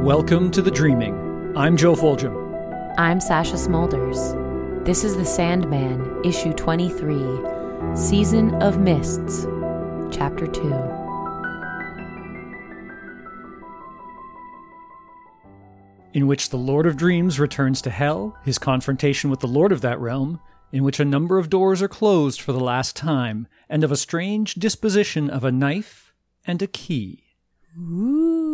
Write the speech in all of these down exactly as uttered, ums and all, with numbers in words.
Welcome to The Dreaming. I'm Joe Foljam. I'm Sasha Smulders. This is The Sandman, Issue twenty-three, Season of Mists, Chapter two. In which the Lord of Dreams returns to Hell, his confrontation with the Lord of that realm, in which a number of doors are closed for the last time, and of a strange disposition of a knife and a key. Ooh.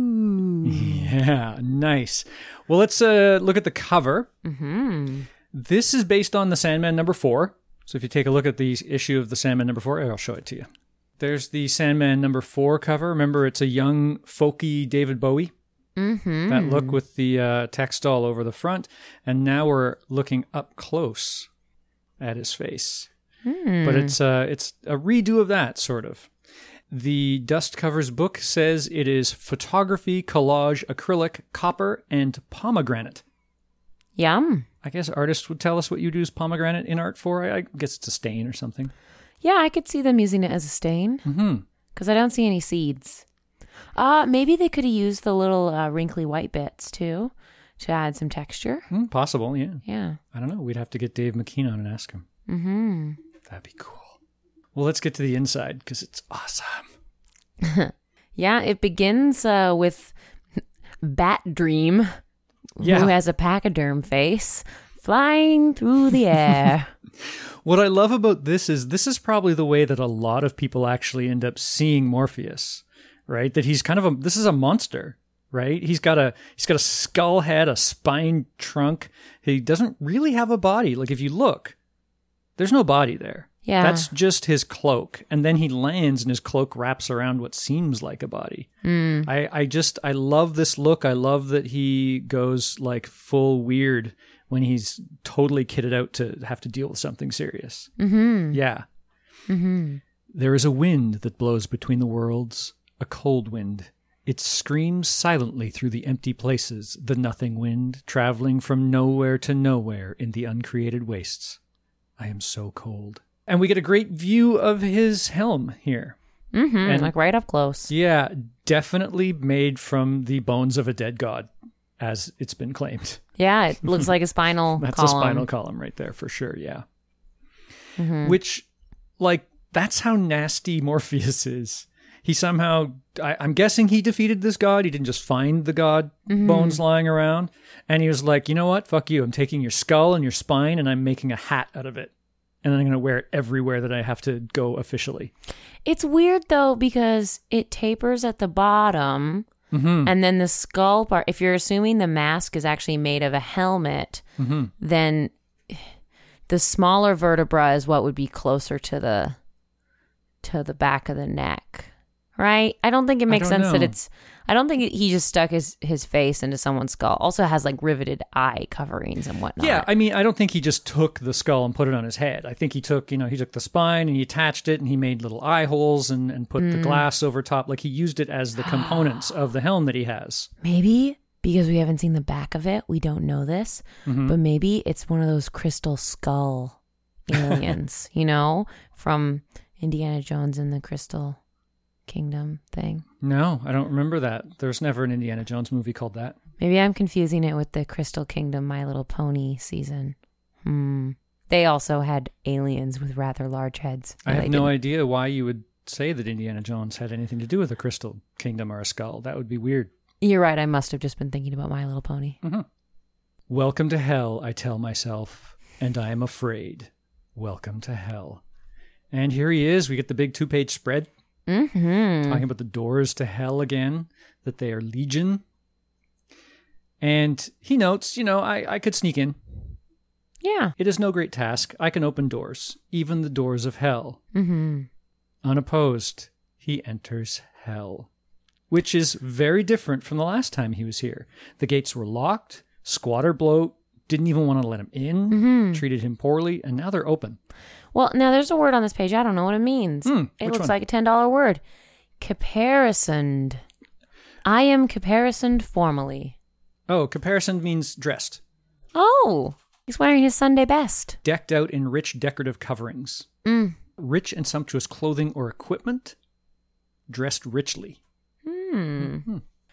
Yeah, nice. Well, let's uh, look at the cover. Mm-hmm. This is based on The Sandman number four. So if you take a look at the issue of The Sandman number four, I'll show it to you. There's the Sandman number four cover. Remember, it's a young, folky David Bowie. Mm-hmm. That look with the uh, text all over the front. And now we're looking up close at his face. Mm. But it's uh, it's a redo of that, sort of. The Dust Covers book says it is photography, collage, acrylic, copper, and pomegranate. Yum. I guess artists would tell us what you'd use pomegranate in art for. I guess it's a stain or something. Yeah, I could see them using it as a stain. Mm-hmm. Because I don't see any seeds. Uh, maybe they could have used the little uh, wrinkly white bits, too, to add some texture. Mm, possible, yeah. Yeah. I don't know. We'd have to get Dave McKean on and ask him. Mm-hmm. That'd be cool. Well, let's get to the inside, because it's awesome. Yeah, it begins uh, with Bat Dream, Yeah. who has a pachyderm face, flying through the air. What I love about this is this is probably the way that a lot of people actually end up seeing Morpheus, right? That he's kind of a, this is a monster, right? He's got a, he's got a skull head, a spine trunk. He doesn't really have a body. Like if you look, there's no body there. Yeah. That's just his cloak. And then he lands and his cloak wraps around what seems like a body. Mm. I, I just, I love this look. I love that he goes like full weird when he's totally kitted out to have to deal with something serious. Mm-hmm. Yeah. Mm-hmm. There is a wind that blows between the worlds, a cold wind. It screams silently through the empty places, the nothing wind, traveling from nowhere to nowhere in the uncreated wastes. I am so cold. And we get a great view of his helm here. Mm-hmm. And- Like right up close. Yeah, definitely made from the bones of a dead god, as it's been claimed. Yeah, it looks like a spinal That's column. a spinal column right there for sure, yeah. Mm-hmm. Which, like, that's how nasty Morpheus is. He somehow, I, I'm guessing he defeated this god. He didn't just find the god Mm-hmm. bones lying around. And he was like, you know what? Fuck you. I'm taking your skull and your spine and I'm making a hat out of it. And I'm going to wear it everywhere that I have to go officially. It's weird, though, because it tapers at the bottom, Mm-hmm. and then the skull part, if you're assuming the mask is actually made of a helmet, Mm-hmm. then the smaller vertebra is what would be closer to the to the back of the neck, right? I don't think it makes don't sense that know. it's... I don't think he just stuck his, his face into someone's skull. Also has, like, riveted eye coverings and whatnot. Yeah, I mean, I don't think he just took the skull and put it on his head. I think he took, you know, he took the spine and he attached it and he made little eye holes and, and put the glass over top. Like, he used it as the components of the helm that he has. Maybe because we haven't seen the back of it, we don't know this, Mm-hmm. but maybe it's one of those crystal skull aliens, you know, from Indiana Jones and the Crystal Kingdom thing. No, I don't remember that. There's never an Indiana Jones movie called that. Maybe I'm confusing it with the Crystal Kingdom My Little Pony season. Hmm. They also had aliens with rather large heads. I No, have they no didn't. idea why you would say that Indiana Jones had anything to do with a crystal kingdom or a skull. That would be weird. You're right. I must have just been thinking about My Little Pony. Mm-hmm. Welcome to hell, I tell myself, and I am afraid. Welcome to hell. And here he is. We get the big two-page spread. Mm-hmm. Talking about the doors to hell again, that they are legion. And he notes, you know, I, I could sneak in. Yeah. It is no great task. I can open doors, even the doors of hell. Mm-hmm. Unopposed, he enters hell. Which is very different from the last time he was here. The gates were locked, Squatter Bloat didn't even want to let him in, Mm-hmm. treated him poorly, and now they're open. Well, now there's a word on this page. I don't know what it means. Hmm, it which looks one? like a ten dollar word. Caparisoned. I am caparisoned formally. Oh, comparison means dressed. Oh, he's wearing his Sunday best. Decked out in rich decorative coverings. Mm. Rich and sumptuous clothing or equipment. Dressed richly. Hmm. Mhm.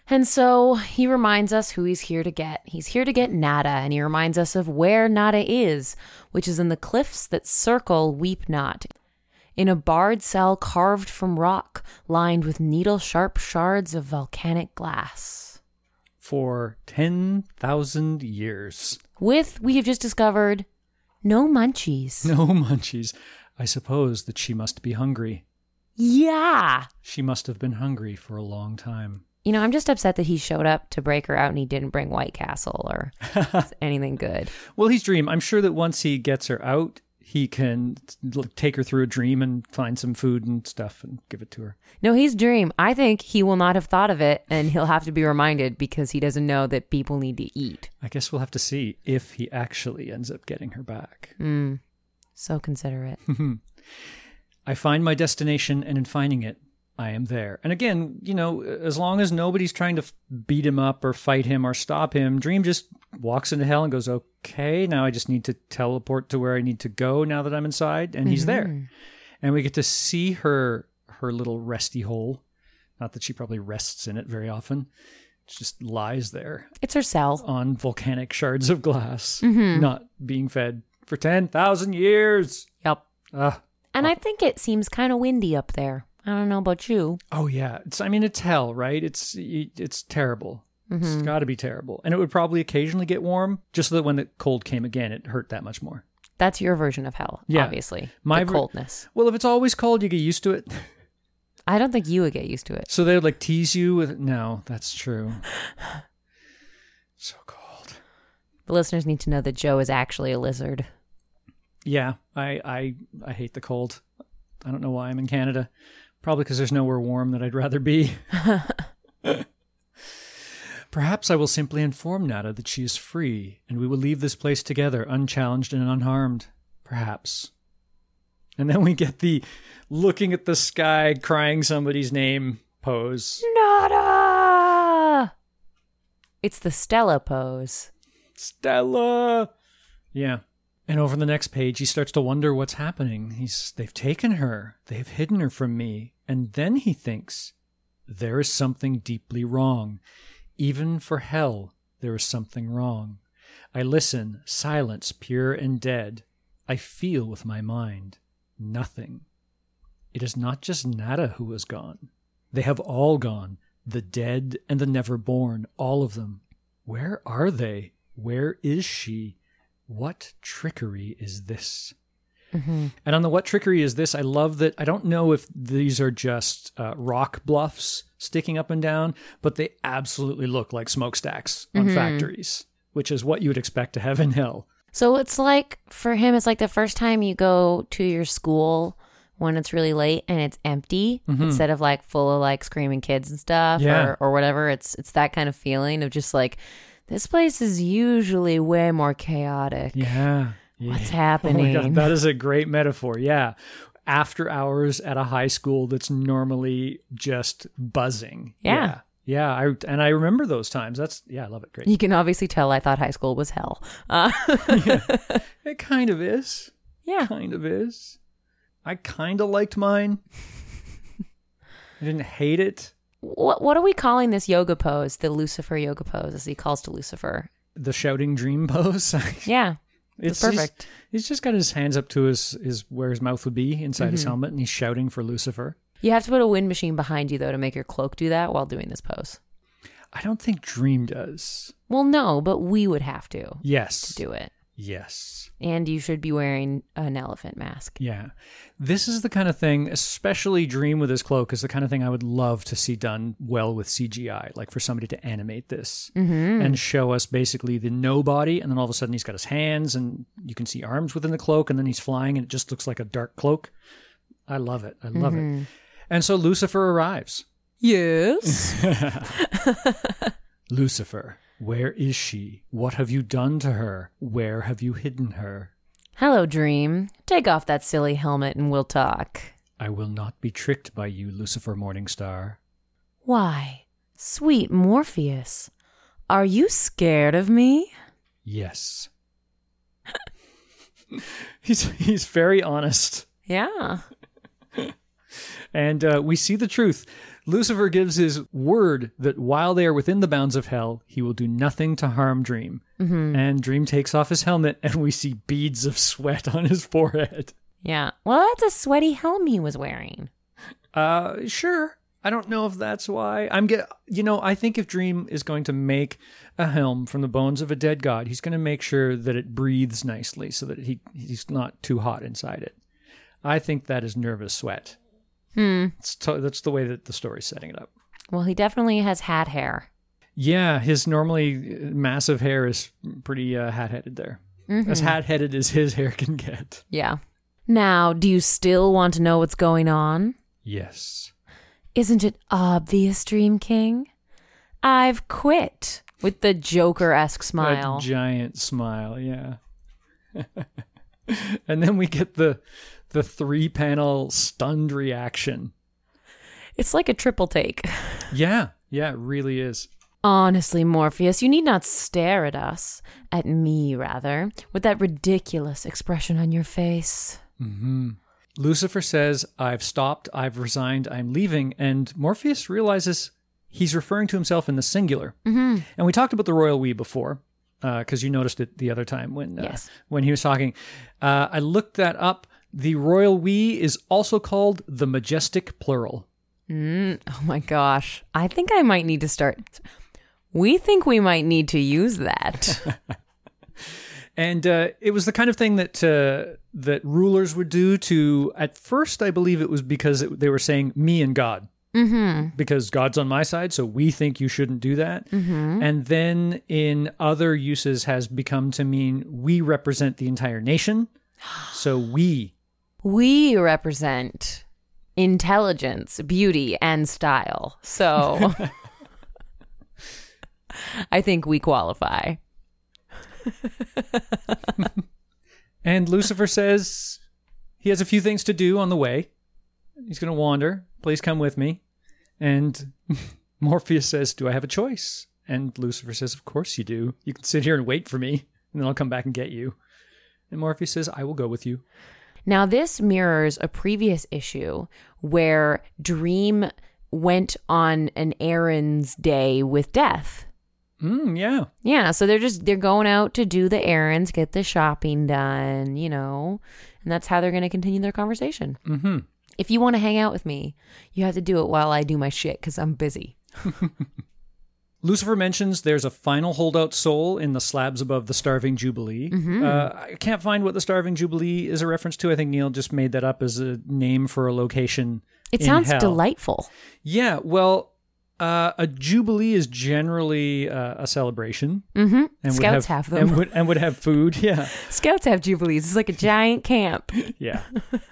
And so he reminds us who he's here to get. He's here to get Nada, and he reminds us of where Nada is, which is in the cliffs that circle Weep Not, in a barred cell carved from rock, lined with needle-sharp shards of volcanic glass. For ten thousand years. With, we have just discovered, no munchies. No munchies. I suppose that she must be hungry. Yeah. She must have been hungry for a long time. You know, I'm just upset that he showed up to break her out and he didn't bring White Castle or anything good. Well, he's Dream. I'm sure that once he gets her out, he can take her through a dream and find some food and stuff and give it to her. No, he's Dream. I think he will not have thought of it, and he'll have to be reminded because he doesn't know that people need to eat. I guess we'll have to see if he actually ends up getting her back. Mm, so considerate. I find my destination, and in finding it, I am there. And again, you know, as long as nobody's trying to beat him up or fight him or stop him, Dream just walks into hell and goes, okay, now I just need to teleport to where I need to go now that I'm inside. And he's Mm-hmm. there. And we get to see her, her little resty hole. Not that she probably rests in it very often. It just lies there It's her cell. on volcanic shards of glass, Mm-hmm. not being fed for ten thousand years. Yep. Ah. And I think it seems kind of windy up there. I don't know about you. Oh yeah, it's. I mean, it's hell, right? It's it's terrible. Mm-hmm. It's got to be terrible, and it would probably occasionally get warm, just so that when the cold came again, it hurt that much more. That's your version of hell, Yeah. obviously. My the ver- coldness. Well, if it's always cold, you get used to it. I don't think you would get used to it. So they would like tease you with. No, that's true. So cold. The listeners need to know that Joe is actually a lizard. Yeah, I I I hate the cold. I don't know why I'm in Canada. Probably because there's nowhere warm that I'd rather be. Perhaps I will simply inform Nada that she is free, and we will leave this place together, unchallenged and unharmed. Perhaps. And then we get the looking at the sky, crying somebody's name pose. Nada! It's the Stella pose. Stella! Yeah. And over the next page, he starts to wonder what's happening. He's, they've taken her. They've hidden her from me. And then he thinks, there is something deeply wrong. Even for hell, there is something wrong. I listen, silence pure and dead. I feel with my mind. Nothing. It is not just Nada who is gone. They have all gone. The dead and the never born, all of them. Where are they? Where is she? What trickery is this? Mm-hmm. And on the what trickery is this, I love that. I don't know if these are just uh, rock bluffs sticking up and down, but they absolutely look like smokestacks on Mm-hmm. factories, which is what you would expect to have in hell. So it's like, for him, it's like the first time you go to your school when it's really late and it's empty Mm-hmm. instead of like full of like screaming kids and stuff Yeah. or, or whatever. It's it's that kind of feeling of just like, this place is usually way more chaotic. Yeah. yeah. What's Oh my happening? God, that is a great metaphor. Yeah. After hours at a high school that's normally just buzzing. Yeah. Yeah. yeah I, and I remember those times. That's, yeah, I love it. Great. You can obviously tell I thought high school was hell. Uh, yeah. It kind of is. yeah. Kind of is. I kind of liked mine. I didn't hate it. What what are we calling this yoga pose? The Lucifer yoga pose, as he calls to Lucifer. The shouting dream pose. Yeah. It's It's perfect. He's, he's just got his hands up to his, his where his mouth would be inside his Mm-hmm. helmet, and he's shouting for Lucifer. You have to put a wind machine behind you, though, to make your cloak do that while doing this pose. I don't think Dream does. Well, no, but we would have to Yes. do it. Yes. And you should be wearing an elephant mask. Yeah. This is the kind of thing, especially Dream with his cloak, is the kind of thing I would love to see done well with C G I, like for somebody to animate this Mm-hmm. and show us basically the nobody, and then all of a sudden he's got his hands and you can see arms within the cloak, and then he's flying and it just looks like a dark cloak. I love it. I love Mm-hmm. it. And so Lucifer arrives. Yes. Lucifer, where is she? What have you done to her? Where have you hidden her? Hello, Dream. Take off that silly helmet and we'll talk. I will not be tricked by you, Lucifer Morningstar. Why? Sweet Morpheus. Are you scared of me? Yes. he's he's very honest. Yeah. And uh, we see the truth. Lucifer gives his word that while they are within the bounds of hell, he will do nothing to harm Dream. Mm-hmm. And Dream takes off his helmet, and we see beads of sweat on his forehead. Yeah. Well, that's a sweaty helm he was wearing. Uh, sure. I don't know if that's why. I'm get. You know, I think if Dream is going to make a helm from the bones of a dead god, he's going to make sure that it breathes nicely so that he he's not too hot inside it. I think that is nervous sweat. Hmm. It's to, that's the way that the story's setting it up. Well, he definitely has hat hair. Yeah, his normally massive hair is pretty uh, hat-headed there. Mm-hmm. As hat-headed as his hair can get. Yeah. Now, do you still want to know what's going on? Yes. Isn't it obvious, Dream King? I've quit. With the Joker-esque smile. That giant smile, yeah. And then we get the the three-panel stunned reaction. It's like a triple take. Yeah, yeah, it really is. Honestly, Morpheus, you need not stare at us. At me, rather. With that ridiculous expression on your face. Mm-hmm. Lucifer says, I've stopped, I've resigned, I'm leaving. And Morpheus realizes he's referring to himself in the singular. Mm-hmm. And we talked about the royal we before, because uh, you noticed it the other time when, uh, yes. when he was talking. Uh, I looked that up. The royal we is also called the majestic plural. Mm, oh my gosh. I think I might need to start. We think we might need to use that. And uh, it was the kind of thing that uh, that rulers would do to, at first, I believe it was because it, they were saying me and God. Mm-hmm. Because God's on my side, so we think you shouldn't do that. Mm-hmm. And then in other uses has become to mean we represent the entire nation. So we. We represent intelligence, beauty, and style. So I think we qualify. And Lucifer says he has a few things to do on the way. He's going to wander. Please come with me. And Morpheus says, do I have a choice? And Lucifer says, of course you do. You can sit here and wait for me, and then I'll come back and get you. And Morpheus says, I will go with you. Now, this mirrors a previous issue where Dream went on an errands day with Death. Mm, yeah. Yeah, so they're just, they're going out to do the errands, get the shopping done, you know, and that's how they're going to continue their conversation. Mm-hmm. If you want to hang out with me, you have to do it while I do my shit because I'm busy. Lucifer mentions there's a final holdout soul in the slabs above the Starving Jubilee. Mm-hmm. Uh, I can't find what the Starving Jubilee is a reference to. I think Neil just made that up as a name for a location. It in sounds hell. delightful. Yeah, well, uh, a Jubilee is generally uh, a celebration. Mm-hmm. And Scouts would have, have them. And would, and would have food, yeah. Scouts have Jubilees. It's like a giant camp. Yeah.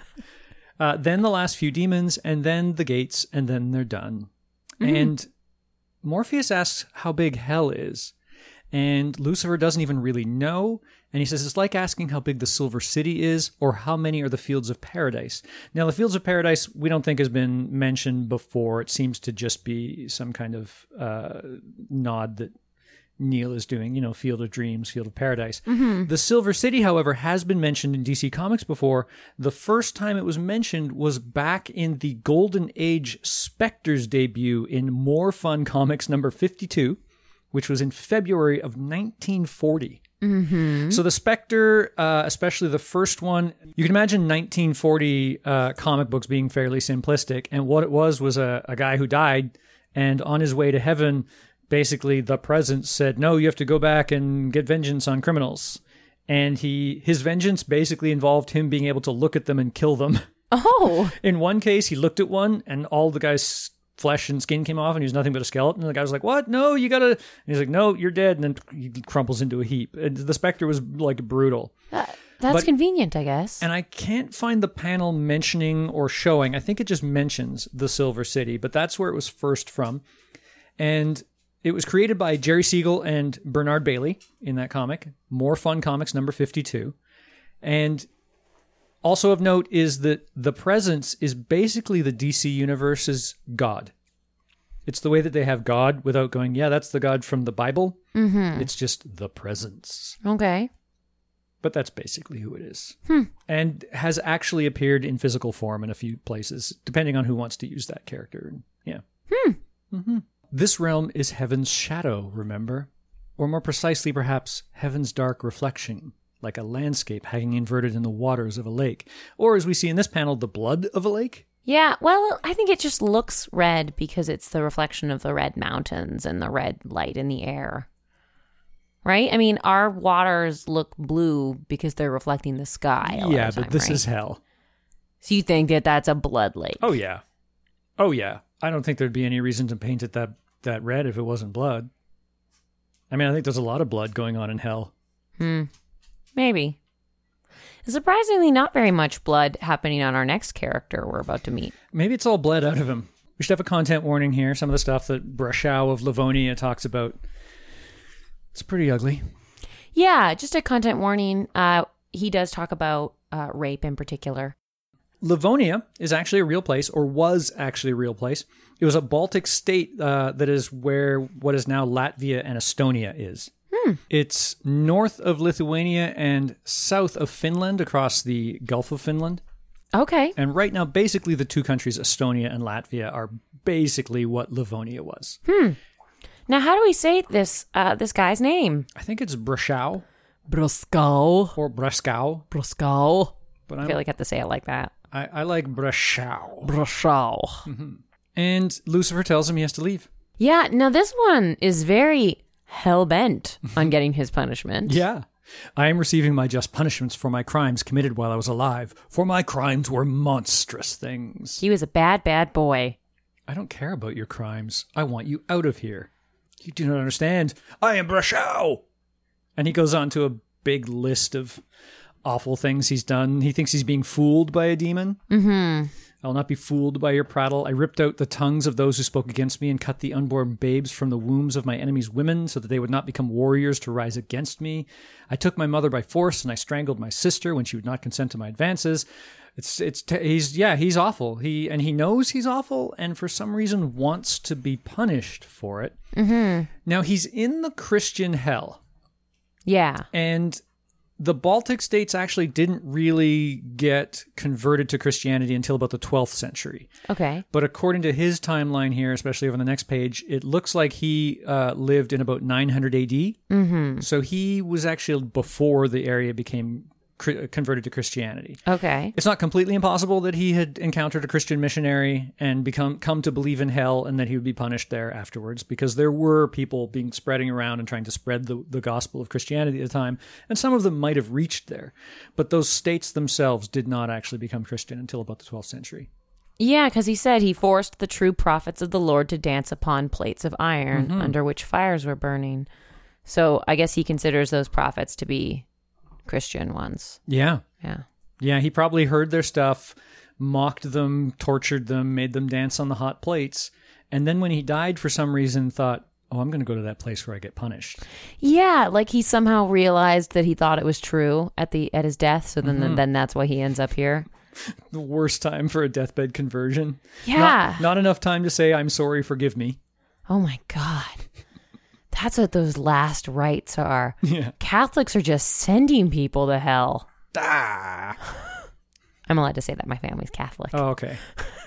Uh, then the last few demons, and then the gates, and then they're done. Mm-hmm. And Morpheus asks how big hell is, and Lucifer doesn't even really know, and he says it's like asking how big the Silver City is, or how many are the Fields of Paradise. Now, the Fields of Paradise we don't think has been mentioned before. It seems to just be some kind of uh, nod that Neil is doing, you know, Field of Dreams, Field of Paradise. Mm-hmm. The Silver City, however, has been mentioned in D C Comics before. The first time it was mentioned was back in the Golden Age Spectre's debut in More Fun Comics number fifty-two, which was in February of nineteen forty. Mm-hmm. So the Spectre, uh, especially the first one, you can imagine nineteen forty uh, comic books being fairly simplistic, and what it was was a, a guy who died, and on his way to heaven, basically the presence said, no, you have to go back and get vengeance on criminals. And he his vengeance basically involved him being able to look at them and kill them. Oh. In one case, he looked at one and all the guy's flesh and skin came off and he was nothing but a skeleton. And the guy was like, what? No, you gotta... And he's like, no, you're dead. And then he crumples into a heap. And the Spectre was like brutal. That, that's But- convenient, I guess. And I can't find the panel mentioning or showing. I think it just mentions the Silver City, but that's where it was first from. And it was created by Jerry Siegel and Bernard Bailey in that comic. More Fun Comics number fifty-two. And also of note is that the Presence is basically the D C Universe's God. It's the way that they have God without going, yeah, that's the God from the Bible. Mm-hmm. It's just the Presence. Okay. But that's basically who it is. And has actually appeared in physical form in a few places, depending on who wants to use that character. Yeah. Hmm. Mm-hmm. This realm is heaven's shadow, remember? Or more precisely, perhaps, heaven's dark reflection, like a landscape hanging inverted in the waters of a lake. Or, as we see in this panel, the blood of a lake. Yeah, well, I think it just looks red because it's the reflection of the red mountains and the red light in the air. Right? I mean, our waters look blue because they're reflecting the sky. a lot Yeah, of the but time, this right? is hell. So you think that that's a blood lake? Oh, yeah. Oh, yeah. I don't think there'd be any reason to paint it that, that red if it wasn't blood. I mean, I think there's a lot of blood going on in hell. Hmm. Maybe. Surprisingly, not very much blood happening on our next character we're about to meet. Maybe it's all bled out of him. We should have a content warning here. Some of the stuff that Brashow of Livonia talks about. It's pretty ugly. Yeah, just a content warning. Uh, he does talk about uh, rape in particular. Livonia is actually a real place, or was actually a real place. It was a Baltic state uh, that is where what is now Latvia and Estonia is. Hmm. It's north of Lithuania and south of Finland, across the Gulf of Finland. Okay. And right now, basically, the two countries, Estonia and Latvia, are basically what Livonia was. Hmm. Now, how do we say this uh, this guy's name? I think it's Brashow Broscow. or Braskow, Broscow. but I I'm, feel like I have to say it like that. I, I like Brashow. Broscow. Mm-hmm. And Lucifer tells him he has to leave. Yeah, now this one is very hell-bent on getting his punishment. Yeah. I am receiving my just punishments for my crimes committed while I was alive, for my crimes were monstrous things. He was a bad, bad boy. I don't care about your crimes. I want you out of here. You do not understand. I am Brashow. And he goes on to a big list of awful things he's done. He thinks he's being fooled by a demon. Mm-hmm. I will not be fooled by your prattle. I ripped out the tongues of those who spoke against me and cut the unborn babes from the wombs of my enemies' women so that they would not become warriors to rise against me. I took my mother by force and I strangled my sister when she would not consent to my advances. It's, it's, he's, yeah, he's awful. He, and he knows he's awful and for some reason wants to be punished for it. Mm-hmm. Now he's in the Christian hell. Yeah. And the Baltic states actually didn't really get converted to Christianity until about the twelfth century. Okay. But according to his timeline here, especially over the next page, it looks like he uh, lived in about nine hundred A D. Mm-hmm. So he was actually before the area became cr- converted to Christianity. Okay. It's not completely impossible that he had encountered a Christian missionary and become come to believe in hell and that he would be punished there afterwards, because there were people being spreading around and trying to spread the, the gospel of Christianity at the time, and some of them might have reached there. But those states themselves did not actually become Christian until about the twelfth century. Yeah, because he said he forced the true prophets of the Lord to dance upon plates of iron Mm-hmm. under which fires were burning. So I guess he considers those prophets to be Christian ones. Yeah. Yeah. Yeah, he probably heard their stuff, mocked them, tortured them, made them dance on the hot plates, and then when he died for some reason thought, oh, I'm going to go to that place where I get punished. Yeah, like he somehow realized that he thought it was true at the at his death, so then Mm-hmm. then that's why he ends up here. The worst time for a deathbed conversion. Yeah. Not, not enough time to say, I'm sorry, forgive me. Oh my God. That's what those last rites are. Yeah. Catholics are just sending people to hell. Ah. I'm allowed to say that my family's Catholic. Oh, okay.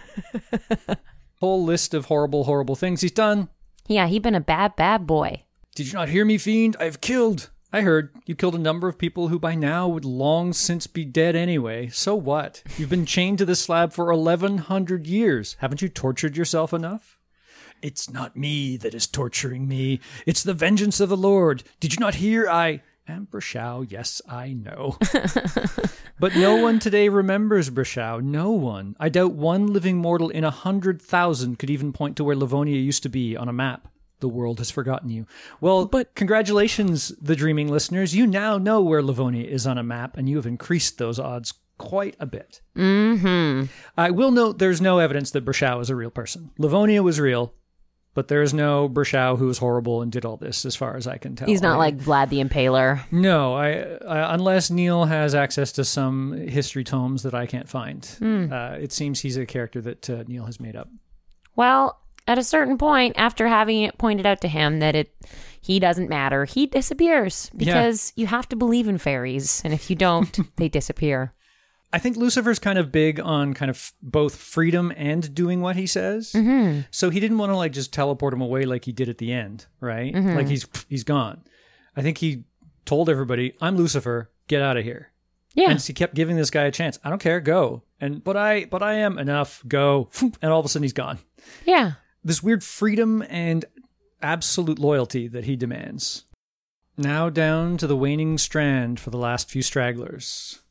Whole list of horrible, horrible things he's done. Yeah, he been a bad, bad boy. Did you not hear me, fiend? I've killed. I heard you killed a number of people who by now would long since be dead anyway. So what? You've been chained to this slab for eleven hundred years. Haven't you tortured yourself enough? It's not me that is torturing me. It's the vengeance of the Lord. Did you not hear? I am Brashow. Yes, I know. But no one today remembers Brashow. No one. I doubt one living mortal in a hundred thousand could even point to where Livonia used to be on a map. The world has forgotten you. Well, but congratulations, the dreaming listeners. You now know where Livonia is on a map, and you have increased those odds quite a bit. Mm-hmm. I will note there's no evidence that Brashow is a real person. Livonia was real, but there is no Brashow who was horrible and did all this, as far as I can tell. He's not I, like Vlad the Impaler. No, I, I unless Neil has access to some history tomes that I can't find. Mm. Uh, it seems he's a character that uh, Neil has made up. Well, at a certain point, after having it pointed out to him that it he doesn't matter, he disappears because yeah. you have to believe in fairies. And if you don't, they disappear. I think Lucifer's kind of big on kind of both freedom and doing what he says. Mm-hmm. So he didn't want to like just teleport him away like he did at the end, right? Mm-hmm. Like he's he's gone. I think he told everybody, I'm Lucifer, get out of here. Yeah. And he kept giving this guy a chance. I don't care, go. And but I but I am enough, go. And all of a sudden he's gone. Yeah. This weird freedom and absolute loyalty that he demands. Now down to the waning strand for the last few stragglers.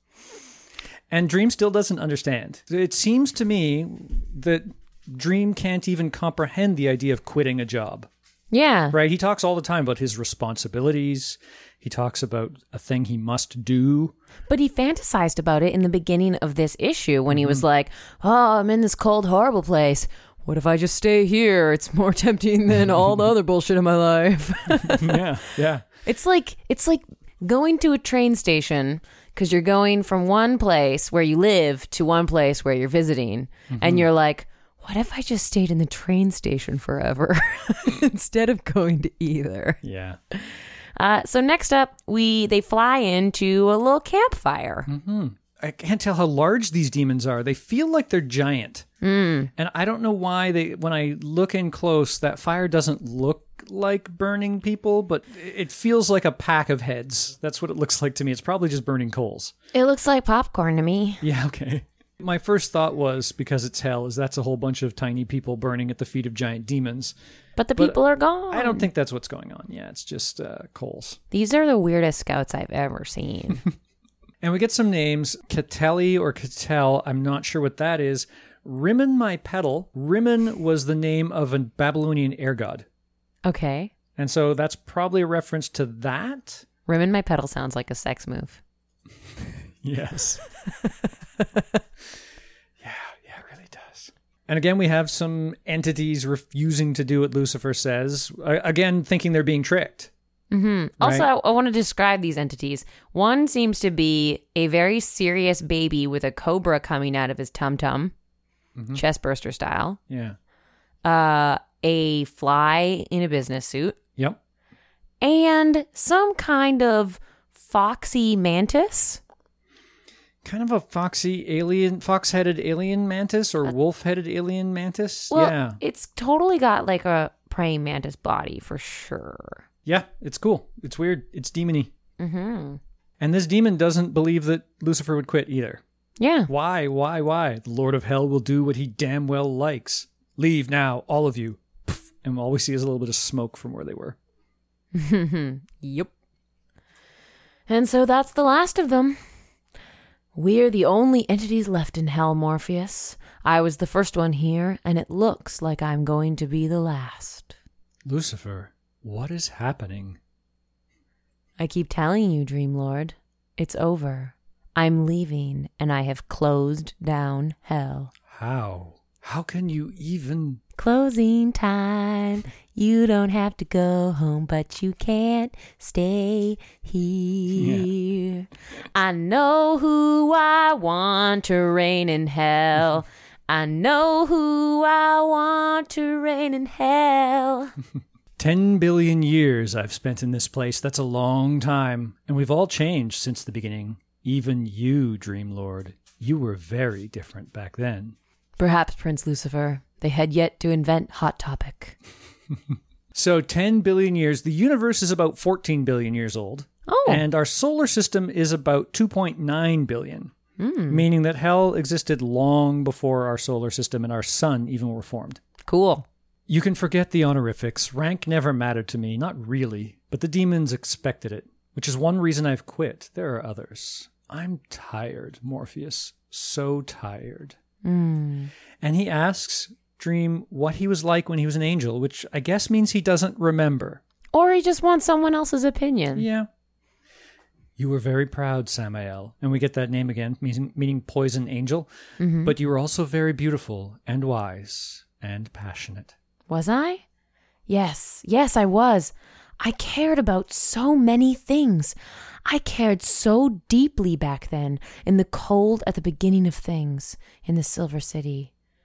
And Dream still doesn't understand. It seems to me that Dream can't even comprehend the idea of quitting a job. Yeah. Right? He talks all the time about his responsibilities. He talks about a thing he must do. But he fantasized about it in the beginning of this issue when mm-hmm. he was like, oh, I'm in this cold, horrible place. What if I just stay here? It's more tempting than all the other bullshit in my life. yeah, yeah. It's like it's like going to a train station because you're going from one place where you live to one place where you're visiting. Mm-hmm. And you're like, what if I just stayed in the train station forever instead of going to either? Yeah. Uh, so next up, we they fly into a little campfire. Mm-hmm. I can't tell how large these demons are. They feel like they're giant. Mm. And I don't know why they. When I look in close, that fire doesn't look like burning people, but it feels like a pack of heads. That's what it looks like to me. It's probably just burning coals. It looks like popcorn to me. Yeah, okay. My first thought was, because it's hell, is that's a whole bunch of tiny people burning at the feet of giant demons. But the but people are gone. I don't think that's what's going on. Yeah, it's just uh, coals. These are the weirdest scouts I've ever seen. And we get some names. Keteli or Ketel, I'm not sure what that is. Rimmon my pedal. Rimmon was the name of a Babylonian air god. Okay. And so that's probably a reference to that. Rimmon my pedal sounds like a sex move. Yes. yeah, yeah, it really does. And again, we have some entities refusing to do what Lucifer says. Uh, again, thinking they're being tricked. Mm-hmm. Right? Also, I, I want to describe these entities. One seems to be a very serious baby with a cobra coming out of his tum-tum, mm-hmm. chestburster style. Yeah. Uh, a fly in a business suit. Yep. And some kind of foxy mantis. Kind of a foxy alien, fox-headed alien mantis or wolf-headed alien mantis. Well, yeah. It's totally got like a praying mantis body for sure. Yeah, it's cool. It's weird. It's demony. Mm-hmm. And this demon doesn't believe that Lucifer would quit either. Yeah. Why, why, why? The Lord of Hell will do what he damn well likes. Leave now, all of you. Poof. And all we see is a little bit of smoke from where they were. Yep. And so that's the last of them. We're the only entities left in hell, Morpheus. I was the first one here, and it looks like I'm going to be the last. Lucifer, what is happening? I keep telling you, Dream Lord. It's over. I'm leaving, and I have closed down hell. How? How can you even... Closing time. You don't have to go home, but you can't stay here. Yeah. I know who I want to reign in hell. I know who I want to reign in hell. Ten billion years I've spent in this place. That's a long time. And we've all changed since the beginning. Even you, Dream Lord. You were very different back then. Perhaps, Prince Lucifer. They had yet to invent Hot Topic. So ten billion years. The universe is about fourteen billion years old. Oh. And our solar system is about two point nine billion. Mm. Meaning that hell existed long before our solar system and our sun even were formed. Cool. You can forget the honorifics. Rank never mattered to me. Not really. But the demons expected it. Which is one reason I've quit. There are others. I'm tired, Morpheus. So tired. Mm. And he asks Dream what he was like when he was an angel, which I guess means he doesn't remember. Or he just wants someone else's opinion. Yeah. You were very proud, Samael. And we get that name again, meaning, meaning poison angel. Mm-hmm. But you were also very beautiful and wise and passionate. Was I? Yes. Yes, I was. I cared about so many things. I cared so deeply back then in the cold at the beginning of things in the Silver City.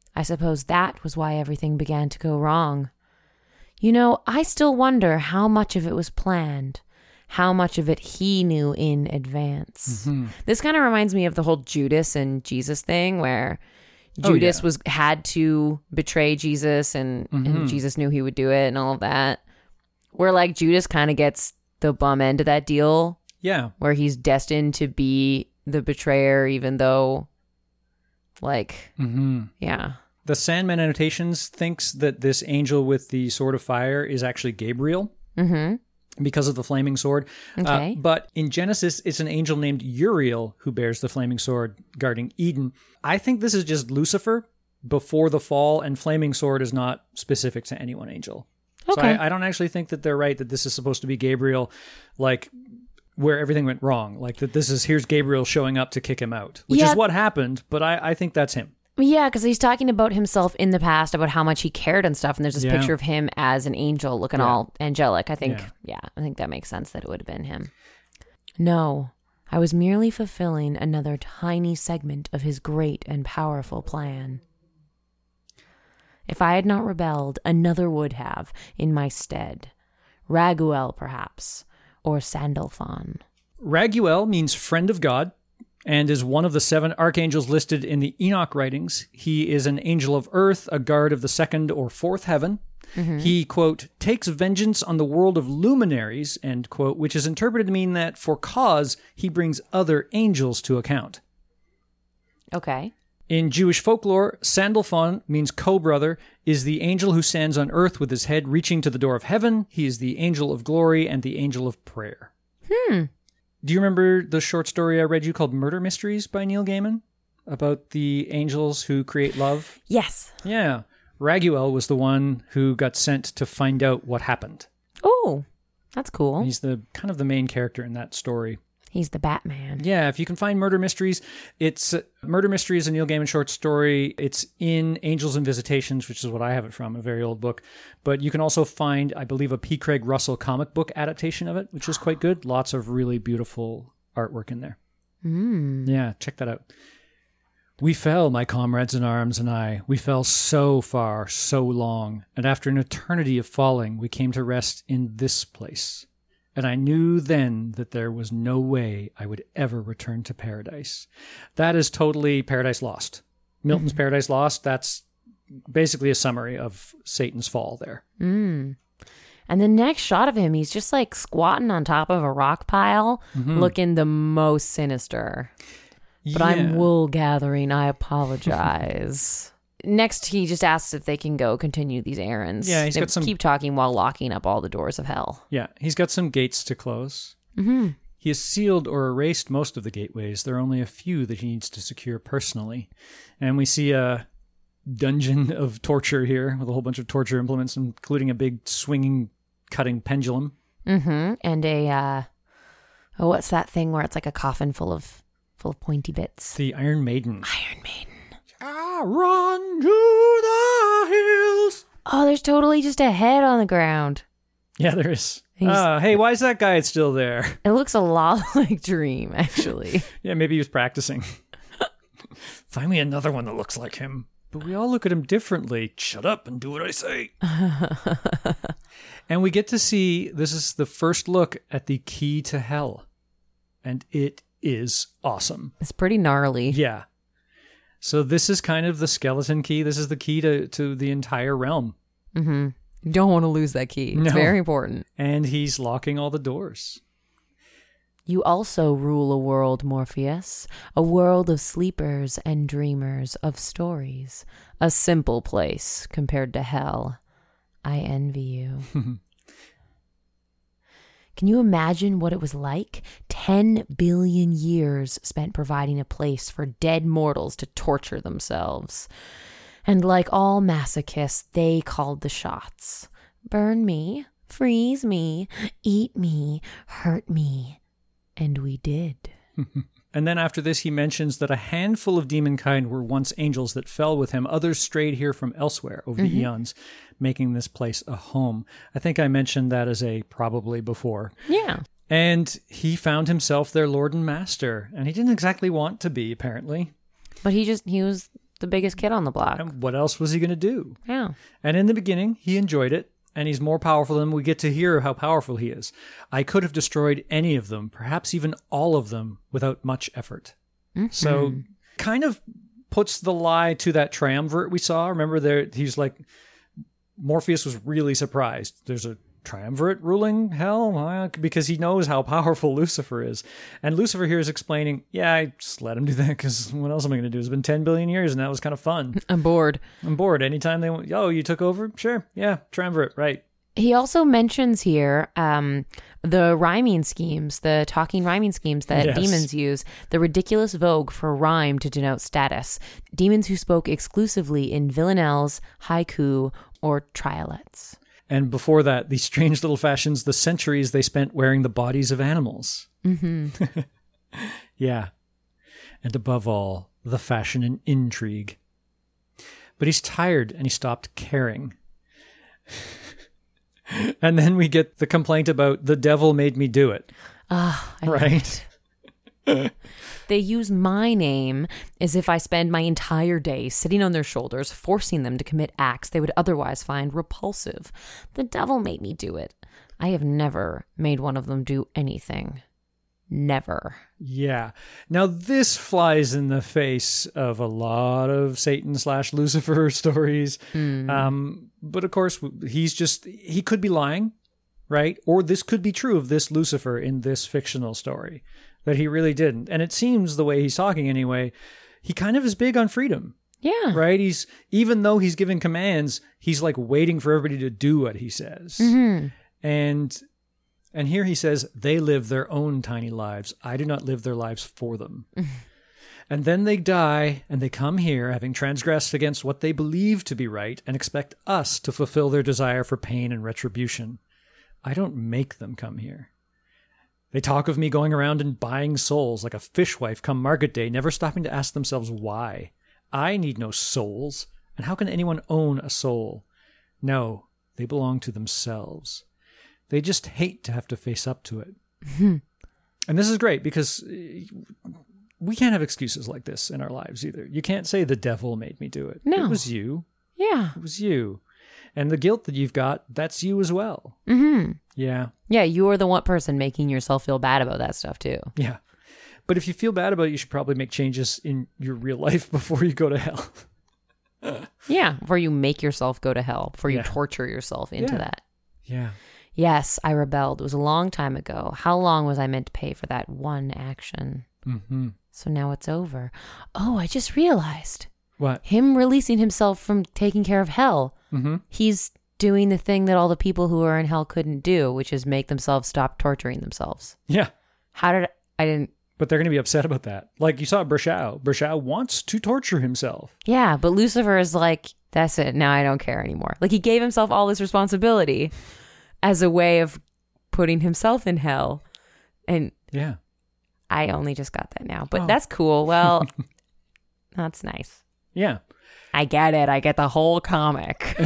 I suppose that was why everything began to go wrong. You know, I still wonder how much of it was planned, how much of it he knew in advance. Mm-hmm. This kind of reminds me of the whole Judas and Jesus thing, where Oh, Judas yeah. was had to betray Jesus, and, Mhm. and Jesus knew he would do it and all of that. Where like Judas kind of gets the bum end of that deal, Yeah. where he's destined to be the betrayer, even though, like, Mm-hmm. yeah. The Sandman Annotations thinks that this angel with the sword of fire is actually Gabriel Mm-hmm. because of the flaming sword. Okay. Uh, but in Genesis, it's an angel named Uriel who bears the flaming sword guarding Eden. I think this is just Lucifer before the fall, and flaming sword is not specific to any one angel. So Okay. I, I don't actually think that they're right that this is supposed to be Gabriel, like where everything went wrong. Like that this is, here's Gabriel showing up to kick him out, which Yeah. is what happened, but I, I think that's him. Yeah, because he's talking about himself in the past, about how much he cared and stuff. And there's this Yeah. picture of him as an angel looking Yeah. all angelic. I think, Yeah. yeah, I think that makes sense that it would have been him. No, I was merely fulfilling another tiny segment of his great and powerful plan. If I had not rebelled, another would have in my stead. Raguel, perhaps, or Sandalphon. Raguel means friend of God and is one of the seven archangels listed in the Enoch writings. He is an angel of earth, a guard of the second or fourth heaven. Mm-hmm. He, quote, takes vengeance on the world of luminaries, end quote, which is interpreted to mean that for cause, he brings other angels to account. Okay. In Jewish folklore, Sandalphon means co-brother, is the angel who stands on earth with his head reaching to the door of heaven. He is the angel of glory and the angel of prayer. Hmm. Do you remember the short story I read you called Murder Mysteries by Neil Gaiman? About the angels who create love? Yes. Yeah. Raguel was the one who got sent to find out what happened. Oh, that's cool. He's the kind of the main character in that story. He's the Batman. Yeah, if you can find Murder Mysteries, it's uh, Murder Mysteries, a Neil Gaiman short story. It's in Angels and Visitations, which is what I have it from, a very old book. But you can also find, I believe, a P. Craig Russell comic book adaptation of it, which is quite good. Lots of really beautiful artwork in there. Mm. Yeah, check that out. We fell, my comrades in arms and I. We fell so far, so long. And after an eternity of falling, we came to rest in this place. And I knew then that there was no way I would ever return to paradise. That is totally Paradise Lost. Milton's Paradise Lost, that's basically a summary of Satan's fall there. Mm. And the next shot of him, he's just like squatting on top of a rock pile, Mm-hmm. looking the most sinister. But I'm Yeah. wool gathering. I apologize. Next, he just asks if they can go continue these errands. Yeah, he's They got some- keep talking while locking up all the doors of hell. Yeah, he's got some gates to close. Mm-hmm. He has sealed or erased most of the gateways. There are only a few that he needs to secure personally. And we see a dungeon of torture here with a whole bunch of torture implements, including a big swinging, cutting pendulum. Mm-hmm. And a, uh, oh, what's that thing where it's like a coffin full of full of pointy bits? The Iron Maiden. Iron Maiden. I run to the hills. Oh, there's totally just a head on the ground. Yeah, there is. He's- Uh, hey, why is that guy still there? It looks a lot like Dream, actually. Yeah, maybe he was practicing. Find me another one that looks like him. But we all look at him differently. Shut up and do what I say. And we get to see, this is the first look at the key to hell. And it is awesome. It's pretty gnarly. Yeah. So this is kind of the skeleton key. This is the key to, to the entire realm. Mm-hmm. You don't want to lose that key. It's No. very important. And he's locking all the doors. You also rule a world, Morpheus, a world of sleepers and dreamers of stories. A simple place compared to hell. I envy you. Can you imagine what it was like? Ten billion years spent providing a place for dead mortals to torture themselves. And like all masochists, they called the shots. Burn me, freeze me, eat me, hurt me. And we did. And then after this, he mentions that a handful of demonkind were once angels that fell with him. Others strayed here from elsewhere over the eons, making this place a home. I think I mentioned that as a probably before. Yeah. And he found himself their lord and master. And he didn't exactly want to be, apparently. But he just, he was the biggest kid on the block. And what else was he going to do? Yeah. And in the beginning, he enjoyed it, and he's more powerful than we get to hear how powerful he is. I could have destroyed any of them, perhaps even all of them, without much effort. Mm-hmm. So kind of puts the lie to that triumvirate we saw. Remember, there he's like, Morpheus was really surprised. There's a triumvirate ruling hell? Well, because he knows how powerful Lucifer is. And Lucifer here is explaining, yeah, I just let him do that because what else am I going to do? It's been ten billion years and that was kind of fun. I'm bored. I'm bored. Anytime they want, oh, you took over? Sure. Yeah, triumvirate, right. He also mentions here um, the rhyming schemes, the talking rhyming schemes that Yes. demons use, the ridiculous vogue for rhyme to denote status. Demons who spoke exclusively in villanelles, haiku, or triolets. And before that, these strange little fashions, the centuries they spent wearing the bodies of animals. Mm-hmm. Yeah. And above all, the fashion and intrigue. But he's tired and he stopped caring. And then we get the complaint about the devil made me do it. Ah, I right? They use my name as if I spend my entire day sitting on their shoulders, forcing them to commit acts they would otherwise find repulsive. The devil made me do it. I have never made one of them do anything. Never. Yeah. Now, this flies in the face of a lot of Satan slash Lucifer stories. Mm. Um, but of course, he's just, he could be lying, right? Or this could be true of this Lucifer in this fictional story, that he really didn't. And it seems the way he's talking anyway, he kind of is big on freedom. Yeah. Right? He's, even though he's giving commands, he's like waiting for everybody to do what he says. Mm-hmm. And And here he says, they live their own tiny lives. I do not live their lives for them. And then they die, and they come here, having transgressed against what they believe to be right, and expect us to fulfill their desire for pain and retribution. I don't make them come here. They talk of me going around and buying souls like a fishwife come market day, never stopping to ask themselves why. I need no souls, and how can anyone own a soul? No, they belong to themselves. They just hate to have to face up to it. And this is great because we can't have excuses like this in our lives either. You can't say the devil made me do it. No. It was you. Yeah. It was you. And the guilt that you've got, that's you as well. Mm-hmm. Yeah. Yeah, you're the one person making yourself feel bad about that stuff too. Yeah. But if you feel bad about it, you should probably make changes in your real life before you go to hell. Yeah, before you make yourself go to hell, before you Yeah. torture yourself into Yeah. that. Yeah. Yes, I rebelled. It was a long time ago. How long was I meant to pay for that one action? Mm-hmm. So now it's over. Oh, I just realized. What? Him releasing himself from taking care of hell. Mm-hmm. He's doing the thing that all the people who are in hell couldn't do, which is make themselves stop torturing themselves. Yeah. How did I, I didn't... But they're going to be upset about that. Like you saw Bershao. Bershao wants to torture himself. Yeah, but Lucifer is like, that's it. Now I don't care anymore. Like he gave himself all this responsibility as a way of putting himself in hell. And Yeah. I only just got that now. But Oh. that's cool. Well, that's nice. Yeah. I get it. I get the whole comic.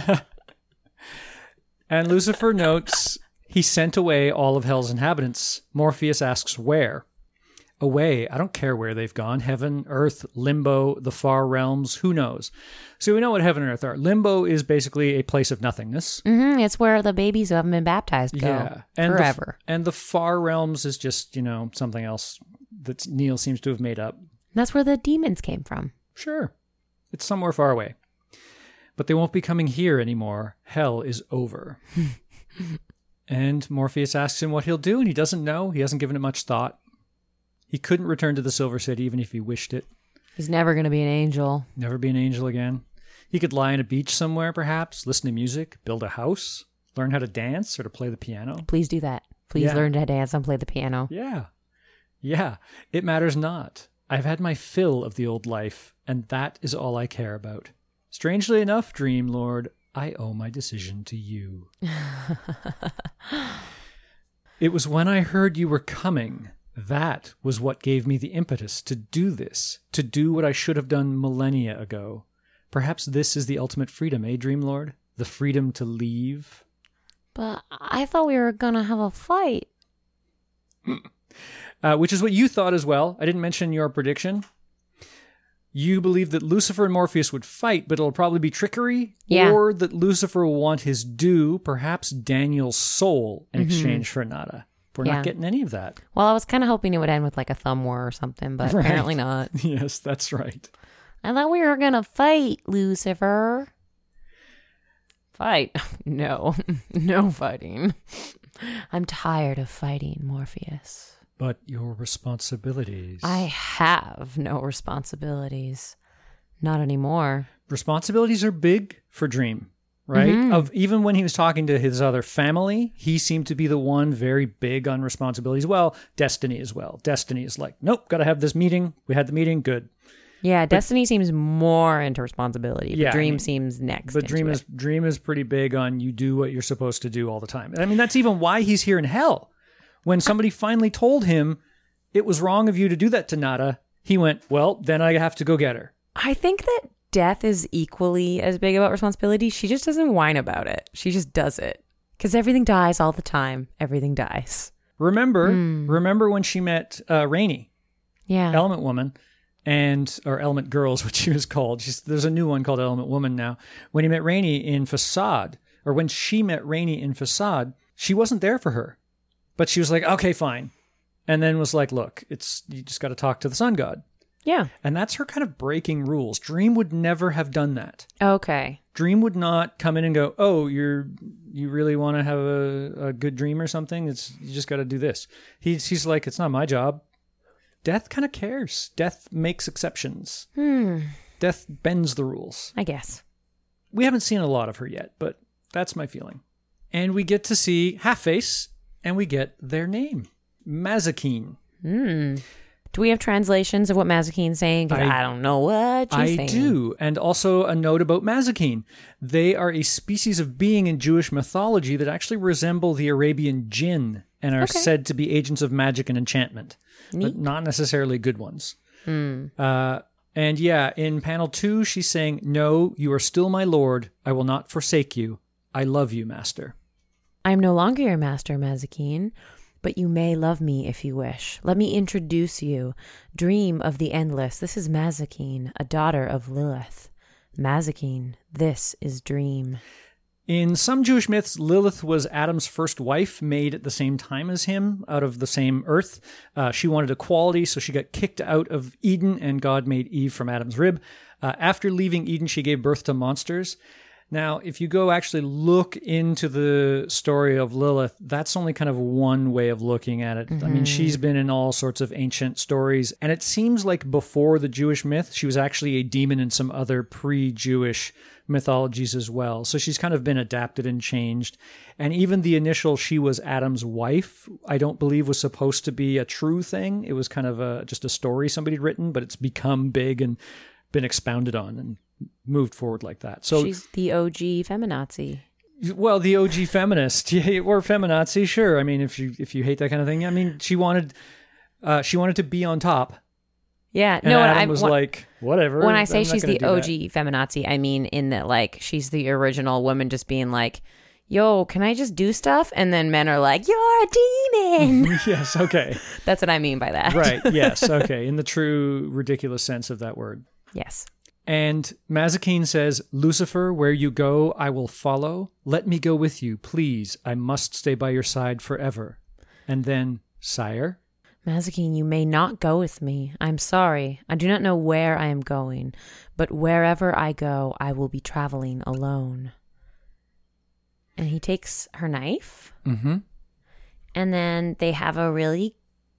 And Lucifer notes he sent away all of hell's inhabitants. Morpheus asks where? Away. I don't care where they've gone. Heaven, earth, limbo, the far realms, who knows? So we know what heaven and earth are. Limbo is basically a place of nothingness. Mm-hmm. It's where the babies who haven't been baptized go Yeah. And forever. The, and the far realms is just, you know, something else that Neil seems to have made up. That's where the demons came from. Sure. It's somewhere far away. But they won't be coming here anymore. Hell is over. And Morpheus asks him what he'll do, and he doesn't know. He hasn't given it much thought. He couldn't return to the Silver City even if he wished it. He's never going to be an angel. Never be an angel again. He could lie on a beach somewhere, perhaps, listen to music, build a house, learn how to dance or to play the piano. Please do that. Please Yeah. learn to dance and play the piano. Yeah. Yeah. It matters not. I've had my fill of the old life, and that is all I care about. Strangely enough, Dream Lord, I owe my decision to you. It was when I heard you were coming. That was what gave me the impetus to do this, to do what I should have done millennia ago. Perhaps this is the ultimate freedom, eh, Dream Lord? The freedom to leave? But I thought we were going to have a fight. Uh, which is what you thought as well. I didn't mention your prediction. you believe that Lucifer and Morpheus would fight, but it'll probably be trickery, Yeah. or that Lucifer will want his due, perhaps Daniel's soul, in exchange for Nada. We're Yeah. not getting any of that. Well, I was kind of hoping it would end with like a thumb war or something, but Right. apparently not. Yes, that's right. I thought we were going to fight, Lucifer. Fight? No. No fighting. I'm tired of fighting, Morpheus. But your responsibilities. I have no responsibilities. Not anymore. Responsibilities are big for Dream, right? Mm-hmm. Of even when he was talking to his other family, he seemed to be the one very big on responsibilities. Well, Destiny as well. Destiny is like, nope, got to have this meeting. We had the meeting, good. Yeah, Destiny seems more into responsibility. But Yeah, I Dream mean, seems next. But into Dream it. is Dream is pretty big on you do what you're supposed to do all the time. I mean, that's even why he's here in hell. When somebody finally told him it was wrong of you to do that to Nada, he went, well, then I have to go get her. I think that Death is equally as big about responsibility. She just doesn't whine about it. She just does it. Because everything dies all the time. Everything dies. Remember, Hmm. remember when she met uh, Rainey, Yeah. Element Woman, and or Element Girl is what she was called. She's, there's a new one called Element Woman now. When he met Rainey in Facade, or when she met Rainey in Facade, she wasn't there for her. But she was like, okay, fine. And then was like, look, it's you just got to talk to the sun god. Yeah. And that's her kind of breaking rules. Dream would never have done that. Okay. Dream would not come in and go, oh, you're you really want to have a, a good dream or something? It's you just got to do this. He's he's like, it's not my job. Death kind of cares. Death makes exceptions. Hmm. Death bends the rules. I guess. We haven't seen a lot of her yet, but that's my feeling. And we get to see Half-Face, and we get their name, Mazikeen. Hmm. Do we have translations of what Mazakine's saying? 'Cause I, I- don't know what she's I saying. do. And also a note about Mazikeen. They are a species of being in Jewish mythology that actually resemble the Arabian jinn and are Okay. said to be agents of magic and enchantment, Neat. but not necessarily good ones. Hmm. Uh, and yeah, in panel two, she's saying, no, you are still my lord. I will not forsake you. I love you, master. I am no longer your master, Mazikeen, but you may love me if you wish. Let me introduce you. Dream of the endless. This is Mazikeen, a daughter of Lilith. Mazikeen, this is Dream. In some Jewish myths, Lilith was Adam's first wife, made at the same time as him, out of the same earth. Uh, she wanted equality, so she got kicked out of Eden, and God made Eve from Adam's rib. Uh, after leaving Eden, she gave birth to monsters. Now, if you go actually look into the story of Lilith, that's only kind of one way of looking at it. I mean, she's been in all sorts of ancient stories, and it seems like before the Jewish myth, she was actually a demon in some other pre-Jewish mythologies as well. So she's kind of been adapted and changed. And even the initial she was Adam's wife, I don't believe was supposed to be a true thing. It was kind of a, just a story somebody had written, but it's become big and been expounded on and moved forward like that. So She's the O G feminazi. well, the O G feminist, yeah, or feminazi, sure. I mean, if you if you hate that kind of thing, I mean, she wanted uh, she wanted to be on top, Yeah, and no, Adam I was when, like, whatever. when I I'm say not she's gonna the do O that. G feminazi, I mean in that like she's the original woman just being like, yo, can I just do stuff? And then men are like, you're a demon. Yes, okay, That's what I mean by that. right, yes, okay, in the true ridiculous sense of that word. Yes. And Mazikeen says, Lucifer, where you go, I will follow. Let me go with you, please. I must stay by your side forever. And then, sire, Mazikeen, you may not go with me. I'm sorry. I do not know where I am going, but wherever I go, I will be traveling alone. And he takes her knife, mm-hmm. and then they have a really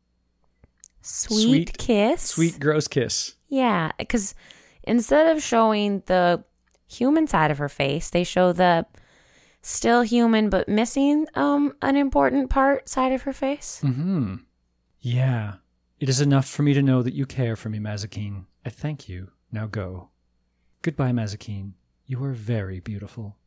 sweet, Sweet- kiss. sweet, gross kiss. Yeah, because instead of showing the human side of her face, they show the still human but missing um an important part side of her face. Mm-hmm. Yeah. It is enough for me to know that you care for me, Mazikeen. I thank you. Now go. Goodbye, Mazikeen. You are very beautiful.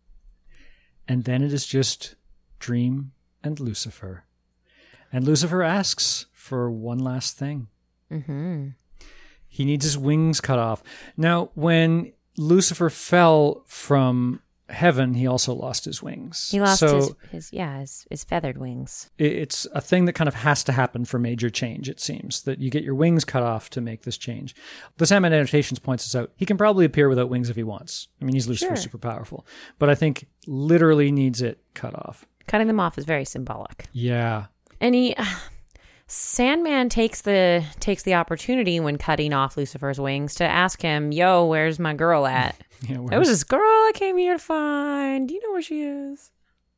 And then it is just Dream and Lucifer. And Lucifer asks for one last thing. Mm-hmm. He needs his wings cut off. Now, when Lucifer fell from heaven, he also lost his wings. He lost so his, his yeah his, his feathered wings. it- it's a thing that kind of has to happen for major change, it seems, that you get your wings cut off to make this change. The Sandman Annotations points this out. He can probably appear without wings if he wants. I mean, he's Lucifer, Sure. super powerful. But I think literally needs it cut off. Cutting them off is very symbolic. Yeah. And he, Sandman takes the takes the opportunity when cutting off Lucifer's wings to ask him, "Yo, where's my girl at? Yeah, There was whereas- this girl I came here to find. Do you know where she is?"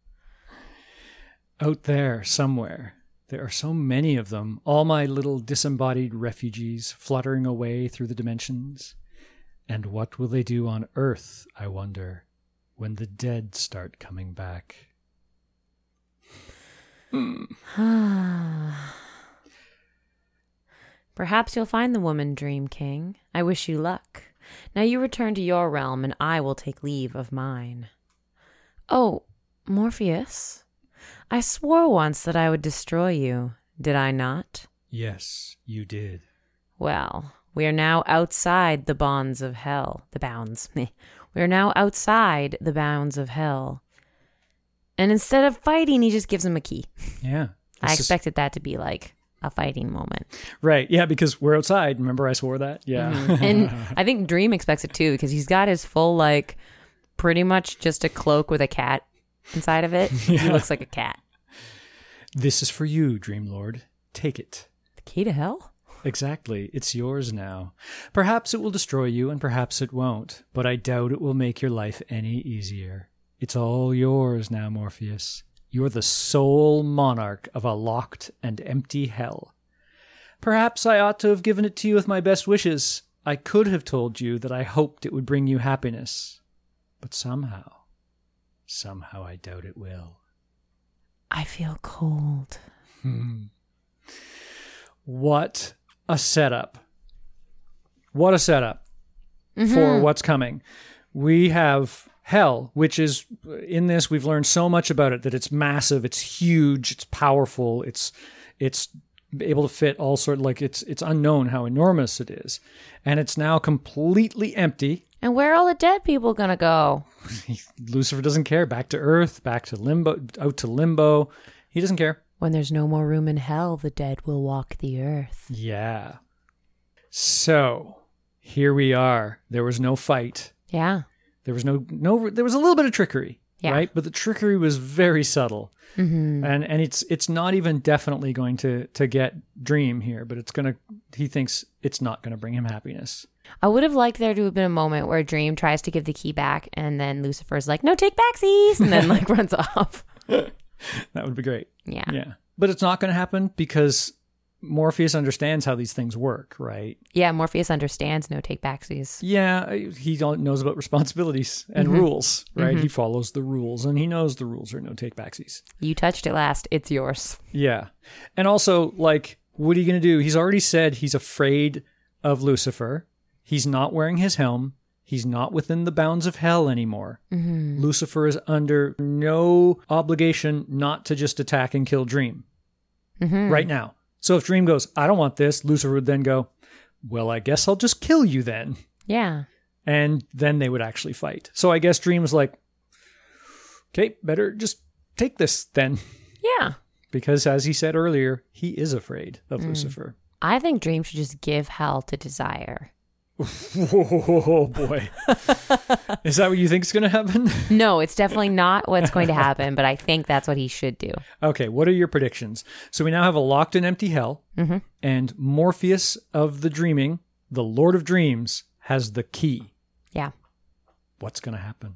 out there somewhere. There are so many of them, all my little disembodied refugees fluttering away through the dimensions. And what will they do on Earth, I wonder, when the dead start coming back? Perhaps you'll find the woman, Dream King. I wish you luck. Now you return to your realm, and I will take leave of mine. Oh, Morpheus, I swore once that I would destroy you, did I not? Yes, you did. Well, we are now outside the bonds of hell. The bounds. We are now outside the bounds of hell. And instead of fighting, he just gives him a key. Yeah. I This is- expected that to be like a fighting moment. Right. Yeah, because we're outside. Remember I swore that? Yeah. And I think Dream expects it too, because he's got his full, like, pretty much just a cloak with a cat inside of it. He Yeah. looks like a cat. This is for you, Dream Lord. Take it. The key to hell? Exactly. It's yours now. Perhaps it will destroy you, and perhaps it won't, but I doubt it will make your life any easier. It's all yours now, Morpheus. You're the sole monarch of a locked and empty hell. Perhaps I ought to have given it to you with my best wishes. I could have told you that I hoped it would bring you happiness. But somehow, somehow I doubt it will. I feel cold. What a setup. What a setup for what's coming. We have hell, which is, in this, we've learned so much about it, that it's massive, it's huge, it's powerful, it's it's able to fit all sort of, like, it's it's unknown how enormous it is. And it's now completely empty. And where are all the dead people gonna go? Lucifer doesn't care. Back to Earth, back to limbo, out to limbo. He doesn't care. When there's no more room in hell, the dead will walk the earth. Yeah. So, here we are. There was no fight. Yeah. There was no no. There was a little bit of trickery, Yeah. right? But the trickery was very subtle, Mm-hmm. and and it's it's not even definitely going to to get Dream here, but it's gonna. He thinks it's not gonna bring him happiness. I would have liked there to have been a moment where Dream tries to give the key back, and then Lucifer's like, "No, take backsies," and then like runs off. That would be great. Yeah. Yeah, but it's not going to happen because Morpheus understands how these things work, right? Yeah, Morpheus understands no take backsies. Yeah, he don't- knows about responsibilities and Mm-hmm. rules, right? He follows the rules, and he knows the rules are no take backsies. You touched it last. It's yours. Yeah. And also, like, what are you going to do? He's already said he's afraid of Lucifer. He's not wearing his helm. He's not within the bounds of hell anymore. Mm-hmm. Lucifer is under no obligation not to just attack and kill Dream Mm-hmm. right now. So if Dream goes, I don't want this, Lucifer would then go, well, I guess I'll just kill you then. Yeah. And then they would actually fight. So I guess Dream was like, okay, better just take this then. Yeah. Because as he said earlier, he is afraid of Mm. Lucifer. I think Dream should just give hell to Desire. Oh boy. Is that what you think is going to happen? No, it's definitely not what's going to happen, but I think that's what he should do. Okay, what are your predictions? So we now have a locked and empty hell, Mm-hmm. and Morpheus of the Dreaming, the Lord of Dreams, has the key. Yeah. What's going to happen?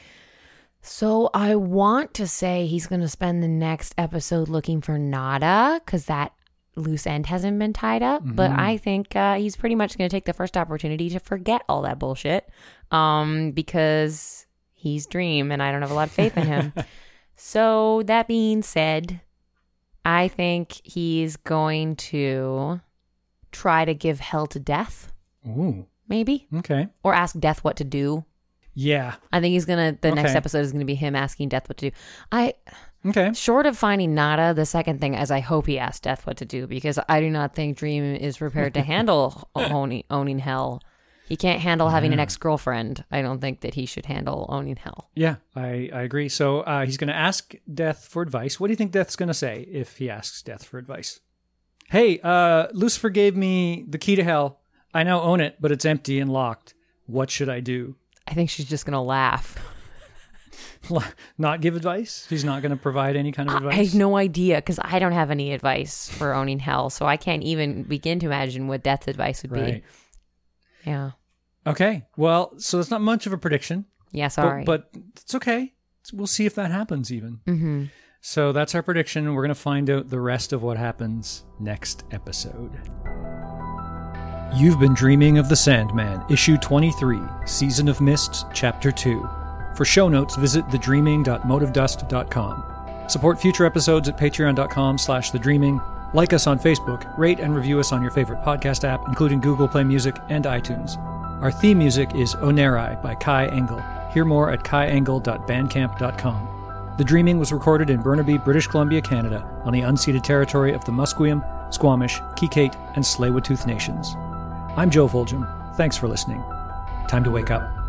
So I want to say he's going to spend the next episode looking for Nada, because that loose end hasn't been tied up. But I think uh, he's pretty much going to take the first opportunity to forget all that bullshit, um, because he's Dream, and I don't have a lot of faith in him. So that being said, I think he's going to try to give hell to Death, Ooh, maybe, okay. or ask Death what to do. Yeah, I think he's gonna. The next Okay. episode is gonna be him asking Death what to do. I. okay. Short of finding Nada, the second thing is I hope he asks Death what to do, because I do not think Dream is prepared to handle owning, owning hell. He can't handle having Yeah. an ex-girlfriend. I don't think that he should handle owning hell. Yeah, I, I agree. So uh, he's going to ask Death for advice. What do you think Death's going to say if he asks Death for advice? Hey, uh, Lucifer gave me the key to hell. I now own it, but it's empty and locked. What should I do? I think she's just going to laugh. Not give advice? He's not going to provide any kind of advice? I have no idea because I don't have any advice for owning hell. So I can't even begin to imagine what Death's advice would Right. be. Yeah. Okay. Well, so it's not much of a prediction. Yeah, sorry. But, but it's okay. We'll see if that happens even. Mm-hmm. So that's our prediction. We're going to find out the rest of what happens next episode. You've been dreaming of the Sandman, Issue twenty-three, Season of Mists, Chapter two. For show notes, visit the dreaming dot motive dust dot com. Support future episodes at patreon.com slash thedreaming. Like us on Facebook, rate and review us on your favorite podcast app, including Google Play Music and iTunes. Our theme music is Onerai by Kai Engel. Hear more at kai engel dot bandcamp dot com. The Dreaming was recorded in Burnaby, British Columbia, Canada, on the unceded territory of the Musqueam, Squamish, Kikate, and Tsleil-Waututh nations. I'm Joe Fulgham. Thanks for listening. Time to wake up.